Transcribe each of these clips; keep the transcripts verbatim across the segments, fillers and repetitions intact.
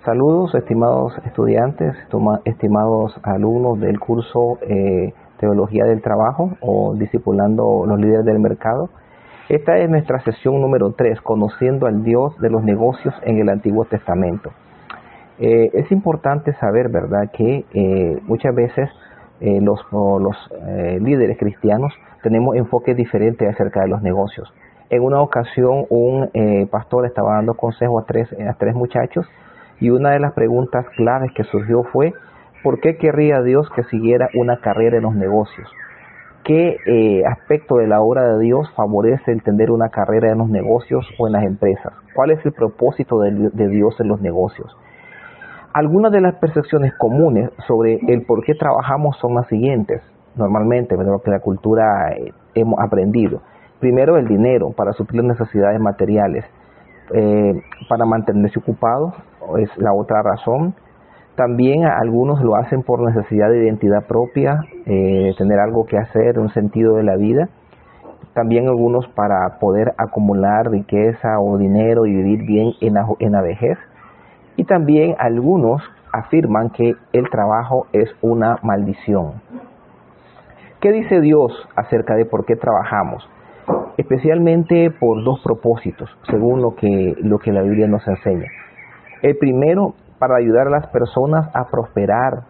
Saludos, estimados estudiantes, estimados alumnos del curso eh, Teología del Trabajo o Discipulando los Líderes del Mercado. Esta es nuestra sesión número tres, Conociendo al Dios de los Negocios en el Antiguo Testamento. Eh, es importante saber, ¿verdad?, que eh, muchas veces eh, los, los eh, líderes cristianos tenemos enfoques diferentes acerca de los negocios. En una ocasión, un eh, pastor estaba dando consejo a tres, a tres muchachos, y una de las preguntas claves que surgió fue: ¿por qué querría Dios que siguiera una carrera en los negocios? ¿Qué eh, aspecto de la obra de Dios favorece el tener una carrera en los negocios o en las empresas? ¿Cuál es el propósito de, de Dios en los negocios? Algunas de las percepciones comunes sobre el por qué trabajamos son las siguientes. Normalmente, lo que la cultura eh, hemos aprendido. Primero, el dinero para suplir necesidades materiales. Eh, para mantenerse ocupado es la otra razón. También algunos lo hacen por necesidad de identidad propia, eh, tener algo que hacer, un sentido de la vida. También algunos para poder acumular riqueza o dinero y vivir bien en la, en la vejez. Y también algunos afirman que el trabajo es una maldición. ¿Qué dice Dios acerca de por qué trabajamos? Especialmente por dos propósitos, según lo que, lo que la Biblia nos enseña. El primero, para ayudar a las personas a prosperar,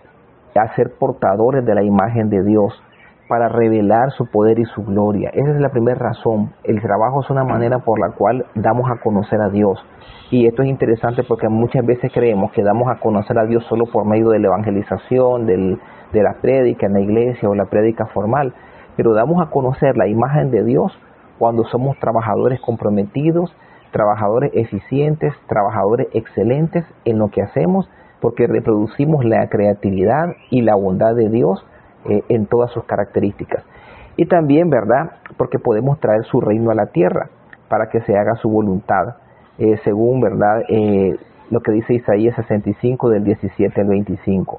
a ser portadores de la imagen de Dios, para revelar su poder y su gloria. Esa es la primera razón. El trabajo es una manera por la cual damos a conocer a Dios. Y esto es interesante porque muchas veces creemos que damos a conocer a Dios solo por medio de la evangelización, del, de la prédica en la iglesia o la prédica formal. Pero damos a conocer la imagen de Dios cuando somos trabajadores comprometidos, trabajadores eficientes, trabajadores excelentes en lo que hacemos, porque reproducimos la creatividad y la bondad de Dios eh, en todas sus características. Y también, ¿verdad?, porque podemos traer su reino a la tierra para que se haga su voluntad, eh, según, ¿verdad?, eh, lo que dice Isaías sesenta y cinco del diecisiete al veinticinco.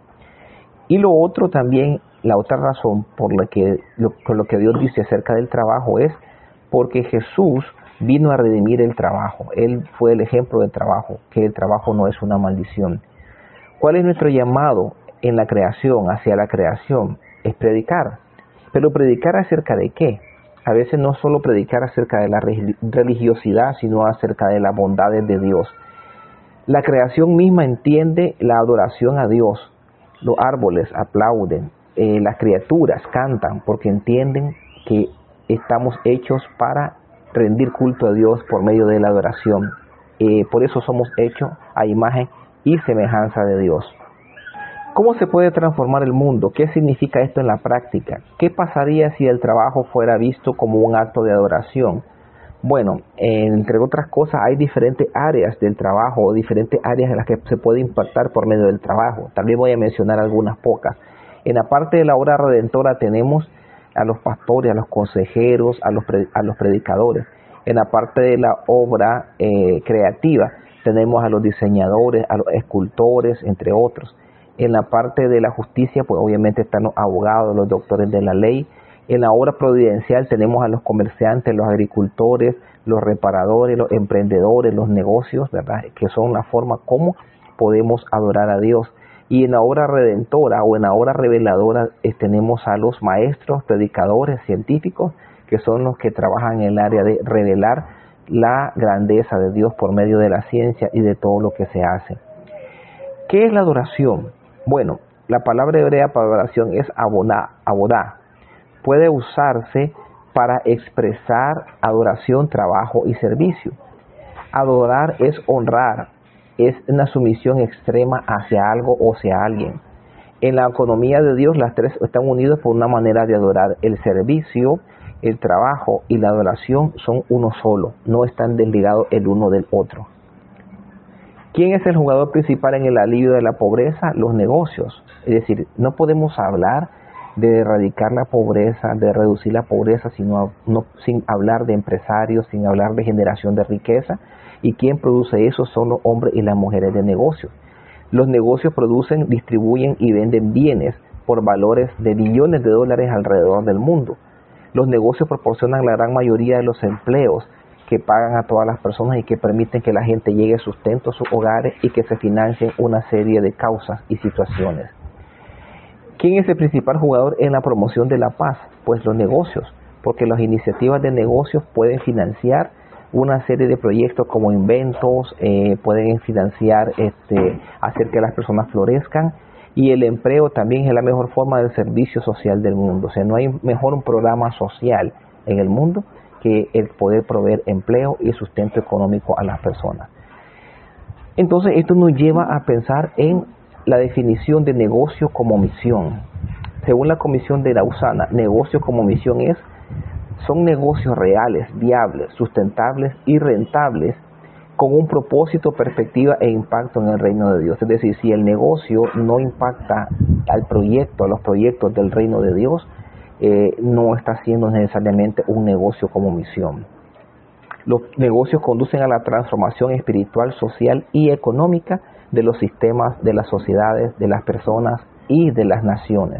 Y lo otro también, la otra razón por la que, lo, por lo que Dios dice acerca del trabajo es porque Jesús vino a redimir el trabajo. Él fue el ejemplo del trabajo, que el trabajo no es una maldición. ¿Cuál es nuestro llamado en la creación, hacia la creación? Es predicar. Pero predicar acerca de qué? A veces no solo predicar acerca de la religiosidad, sino acerca de las bondades de Dios. La creación misma entiende la adoración a Dios. Los árboles aplauden, eh, las criaturas cantan porque entienden que estamos hechos para rendir culto a Dios por medio de la adoración. Eh, por eso somos hechos a imagen y semejanza de Dios. ¿Cómo se puede transformar el mundo? ¿Qué significa esto en la práctica? ¿Qué pasaría si el trabajo fuera visto como un acto de adoración? Bueno, eh, entre otras cosas, hay diferentes áreas del trabajo o diferentes áreas en las que se puede impactar por medio del trabajo. También voy a mencionar algunas pocas. En la parte de la obra redentora tenemos a los pastores, a los consejeros, a los, pre, a los predicadores. En la parte de la obra eh, creativa tenemos a los diseñadores, a los escultores, entre otros. En la parte de la justicia, pues obviamente están los abogados, los doctores de la ley. En la obra providencial tenemos a los comerciantes, los agricultores, los reparadores, los emprendedores, los negocios, ¿verdad?, que son la forma como podemos adorar a Dios. Y en la obra redentora o en la obra reveladora eh, tenemos a los maestros, predicadores, científicos, que son los que trabajan en el área de revelar la grandeza de Dios por medio de la ciencia y de todo lo que se hace. ¿Qué es la adoración? Bueno, la palabra hebrea para adoración es aboná, abodá. Puede usarse para expresar adoración, trabajo y servicio. Adorar es honrar, es una sumisión extrema hacia algo o hacia alguien. En la economía de Dios, las tres están unidas por una manera de adorar. El servicio, el trabajo y la adoración son uno solo, no están desligados el uno del otro. ¿Quién es el jugador principal en el alivio de la pobreza? Los negocios. Es decir, no podemos hablar de erradicar la pobreza, de reducir la pobreza, sino no, sin hablar de empresarios, sin hablar de generación de riqueza. ¿Y quién produce eso? Son los hombres y las mujeres de negocios. Los negocios producen, distribuyen y venden bienes por valores de billones de dólares alrededor del mundo. Los negocios proporcionan la gran mayoría de los empleos que pagan a todas las personas y que permiten que la gente llegue a sustento a sus hogares y que se financien una serie de causas y situaciones. ¿Quién es el principal jugador en la promoción de la paz? Pues los negocios, porque las iniciativas de negocios pueden financiar una serie de proyectos como inventos, eh, pueden financiar, este, hacer que las personas florezcan, y el empleo también es la mejor forma del servicio social del mundo. O sea, no hay mejor un programa social en el mundo que el poder proveer empleo y sustento económico a las personas. Entonces, esto nos lleva a pensar en la definición de negocio como misión. Según la Comisión de Lausana, negocio como misión es son negocios reales, viables, sustentables y rentables con un propósito, perspectiva e impacto en el reino de Dios. Es decir, si el negocio no impacta al proyecto, a los proyectos del reino de Dios, eh, no está siendo necesariamente un negocio como misión. Los negocios conducen a la transformación espiritual, social y económica de los sistemas, de las sociedades, de las personas y de las naciones.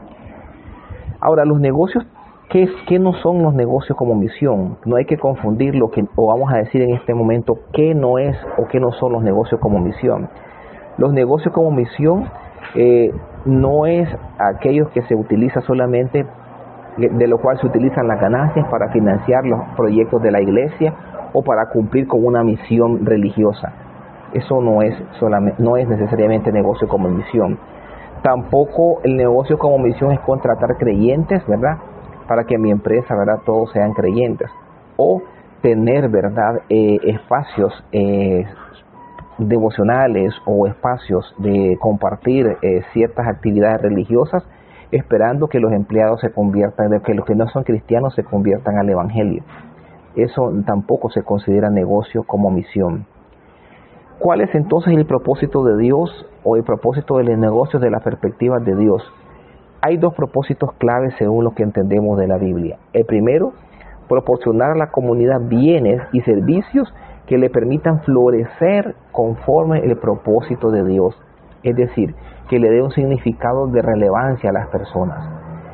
Ahora, los negocios, ¿qué, qué no son los negocios como misión? No hay que confundir lo que, o vamos a decir en este momento, qué no es o qué no son los negocios como misión. Los negocios como misión eh, no es aquellos que se utiliza solamente, de lo cual se utilizan las ganancias para financiar los proyectos de la iglesia o para cumplir con una misión religiosa. Eso no es solamente, no es necesariamente negocio como misión. Tampoco el negocio como misión es contratar creyentes, ¿verdad?, para que en mi empresa, ¿verdad?, todos sean creyentes, o tener, ¿verdad?, eh, espacios eh, devocionales o espacios de compartir eh, ciertas actividades religiosas, esperando que los empleados se conviertan, que los que no son cristianos se conviertan al evangelio. Eso tampoco se considera negocio como misión. ¿Cuál es entonces el propósito de Dios o el propósito de los negocios de la perspectiva de Dios? Hay dos propósitos claves según lo que entendemos de la Biblia. El primero, proporcionar a la comunidad bienes y servicios que le permitan florecer conforme el propósito de Dios. Es decir, que le dé un significado de relevancia a las personas.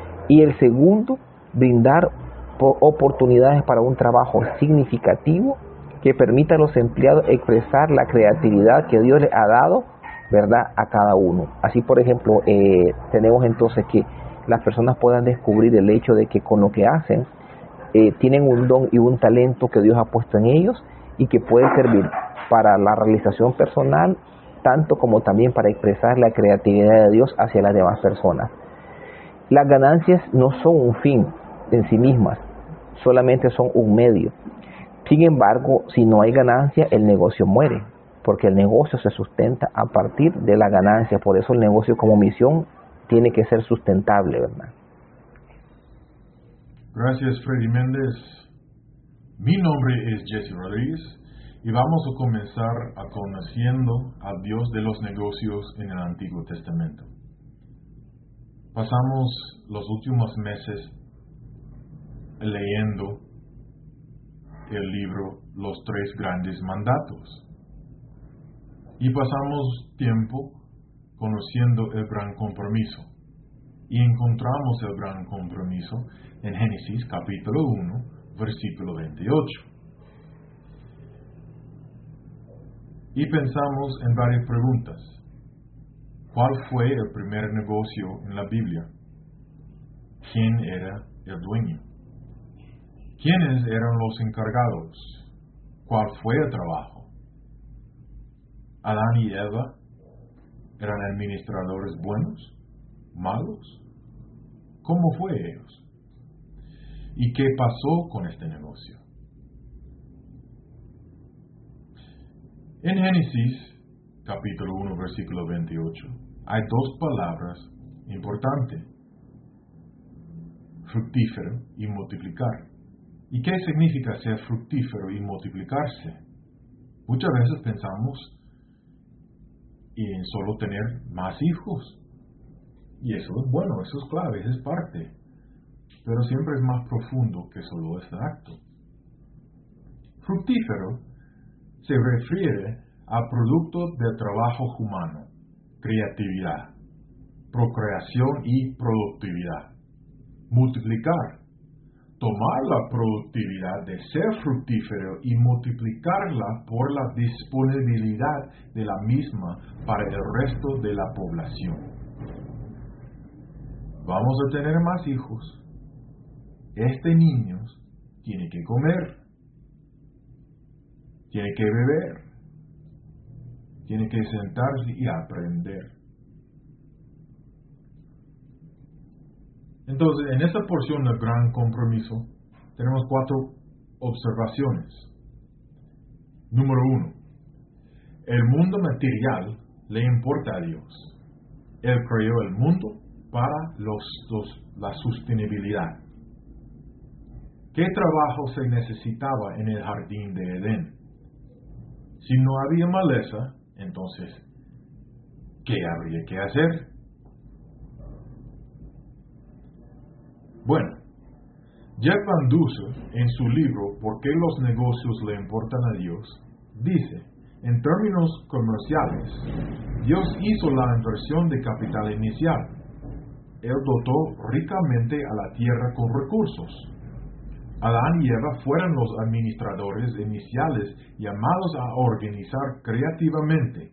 Y el segundo, brindar oportunidades para un trabajo significativo que permita a los empleados expresar la creatividad que Dios les ha dado, ¿verdad?, a cada uno. Así, por ejemplo, eh, tenemos entonces que las personas puedan descubrir el hecho de que con lo que hacen eh, tienen un don y un talento que Dios ha puesto en ellos y que puede servir para la realización personal, tanto como también para expresar la creatividad de Dios hacia las demás personas. Las ganancias no son un fin en sí mismas, solamente son un medio. Sin embargo, si no hay ganancia, el negocio muere, porque el negocio se sustenta a partir de la ganancia. Por eso el negocio como misión tiene que ser sustentable, ¿verdad? Gracias, Freddy Méndez. Mi nombre es Jesse Rodríguez y vamos a comenzar a conociendo al Dios de los negocios en el Antiguo Testamento. Pasamos los últimos meses leyendo el libro Los Tres Grandes Mandatos y pasamos tiempo conociendo el gran compromiso y encontramos el gran compromiso en Génesis capítulo uno versículo veintiocho y pensamos en varias preguntas. ¿Cuál fue el primer negocio en la Biblia? ¿Quién era el dueño? ¿Quiénes eran los encargados? ¿Cuál fue el trabajo? ¿Adán y Eva eran administradores buenos? ¿Malos? ¿Cómo fue ellos? ¿Y qué pasó con este negocio? En Génesis, capítulo uno, versículo veintiocho, hay dos palabras importantes: fructífero y multiplicar. ¿Y qué significa ser fructífero y multiplicarse? Muchas veces pensamos en solo tener más hijos. Y eso es bueno, eso es clave, eso es parte. Pero siempre es más profundo que solo este acto. Fructífero se refiere a producto del trabajo humano, creatividad, procreación y productividad. Multiplicar tomar la productividad de ser fructífero y multiplicarla por la disponibilidad de la misma para el resto de la población. Vamos a tener más hijos. Este niño tiene que comer, tiene que beber, tiene que sentarse y aprender. Entonces, en esta porción del gran compromiso, tenemos cuatro observaciones. Número uno, el mundo material le importa a Dios. Él creó el mundo para los, los, la sostenibilidad. ¿Qué trabajo se necesitaba en el jardín de Edén? Si no había maleza, entonces, ¿qué habría que hacer? Bueno, Jeff Van Duser, en su libro ¿Por qué los negocios le importan a Dios?, dice, en términos comerciales, Dios hizo la inversión de capital inicial. Él dotó ricamente a la tierra con recursos. Adán y Eva fueron los administradores iniciales llamados a organizar creativamente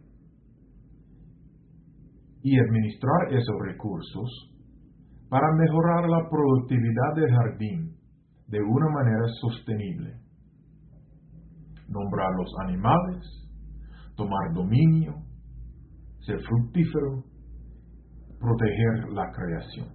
y administrar esos recursos para mejorar la productividad del jardín de una manera sostenible. Nombrar los animales, tomar dominio, ser fructífero, proteger la creación.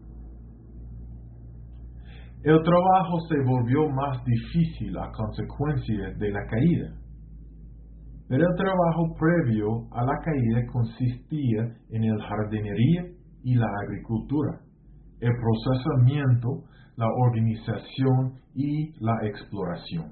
El trabajo se volvió más difícil a consecuencia de la caída, pero el trabajo previo a la caída consistía en la jardinería y la agricultura, el procesamiento, la organización y la exploración.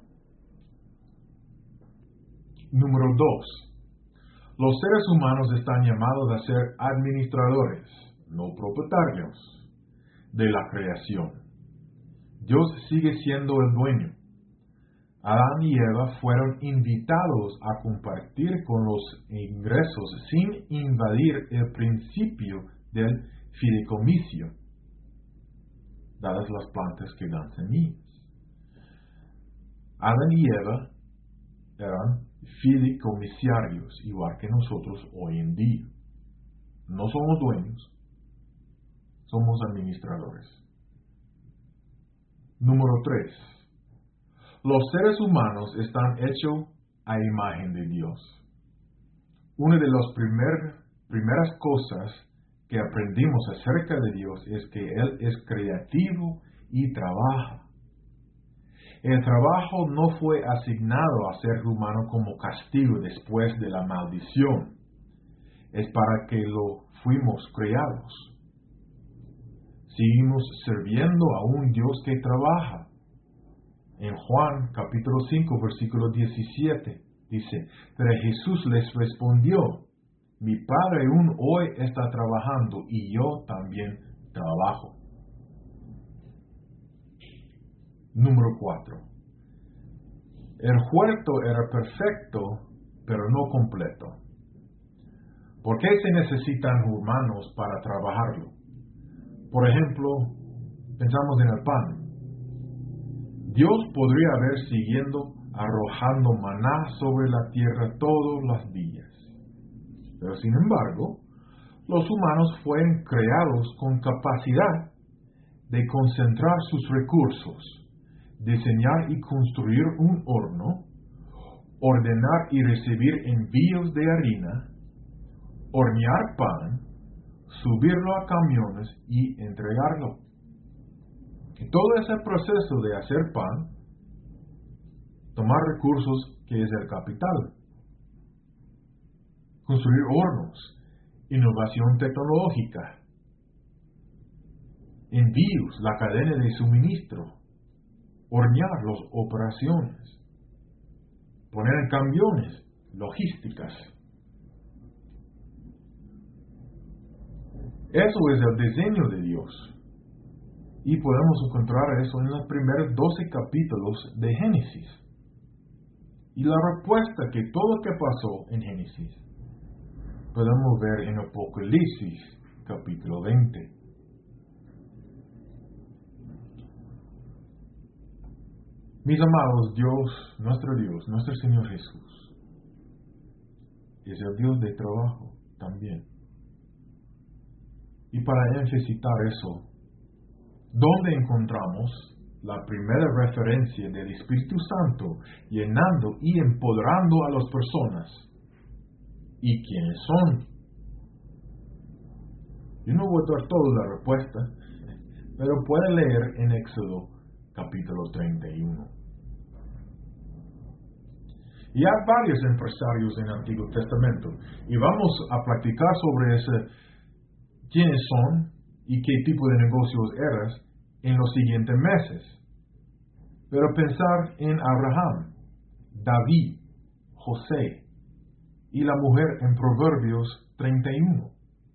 Número dos. Los seres humanos están llamados a ser administradores, no propietarios, de la creación. Dios sigue siendo el dueño. Adán y Eva fueron invitados a compartir con los ingresos sin invadir el principio del fideicomiso, dadas las plantas que dan semillas. Adán y Eva eran fideicomisarios, igual que nosotros hoy en día. No somos dueños, somos administradores. Número tres. Los seres humanos están hechos a imagen de Dios. Una de las primer, primeras cosas que aprendimos acerca de Dios es que Él es creativo y trabaja. El trabajo no fue asignado al ser humano como castigo después de la maldición. Es para que lo fuimos creados. Seguimos sirviendo a un Dios que trabaja. En Juan capítulo cinco versículo diecisiete dice, pero Jesús les respondió, mi Padre aún hoy está trabajando y yo también trabajo. Número cuatro. El huerto era perfecto, pero no completo. ¿Por qué se necesitan humanos para trabajarlo? Por ejemplo, pensamos en el pan. Dios podría haber siguiendo arrojando maná sobre la tierra todos los días. Pero sin embargo, los humanos fueron creados con capacidad de concentrar sus recursos, diseñar y construir un horno, ordenar y recibir envíos de harina, hornear pan, subirlo a camiones y entregarlo. Y todo ese proceso de hacer pan, tomar recursos que es el capital, construir hornos, innovación tecnológica, envíos, la cadena de suministro, hornear las operaciones, poner en camiones, logísticas. Eso es el diseño de Dios. Y podemos encontrar eso en los primeros doce capítulos de Génesis. Y la respuesta que todo lo que pasó en Génesis, podemos ver en Apocalipsis capítulo veinte. Mis amados, Dios, nuestro Dios, nuestro Señor Jesús, es el Dios de trabajo también. Y para enfatizar eso, ¿dónde encontramos la primera referencia del Espíritu Santo llenando y empoderando a las personas? ¿Y quiénes son? Yo no voy a dar toda la respuesta, pero puede leer en Éxodo capítulo treinta y uno. Y hay varios empresarios en el Antiguo Testamento, y vamos a platicar sobre ese, quiénes son y qué tipo de negocios eran en los siguientes meses. Pero pensar en Abraham, David, José y la mujer en Proverbios treinta y uno.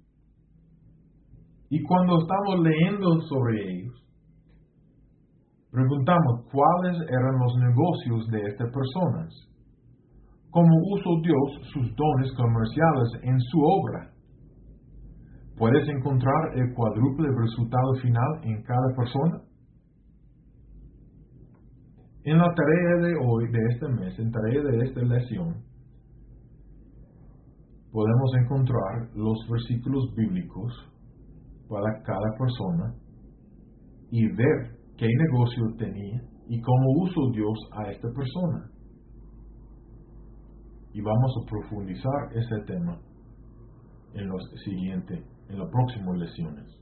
Y cuando estamos leyendo sobre ellos, preguntamos cuáles eran los negocios de estas personas, cómo usó Dios sus dones comerciales en su obra. ¿Puedes encontrar el cuádruple resultado final en cada persona? En la tarea de hoy, de este mes, en tarea de esta lección, podemos encontrar los versículos bíblicos para cada persona y ver qué negocio tenía y cómo usó Dios a esta persona. Y vamos a profundizar ese tema en los siguientes, en las próximas lecciones.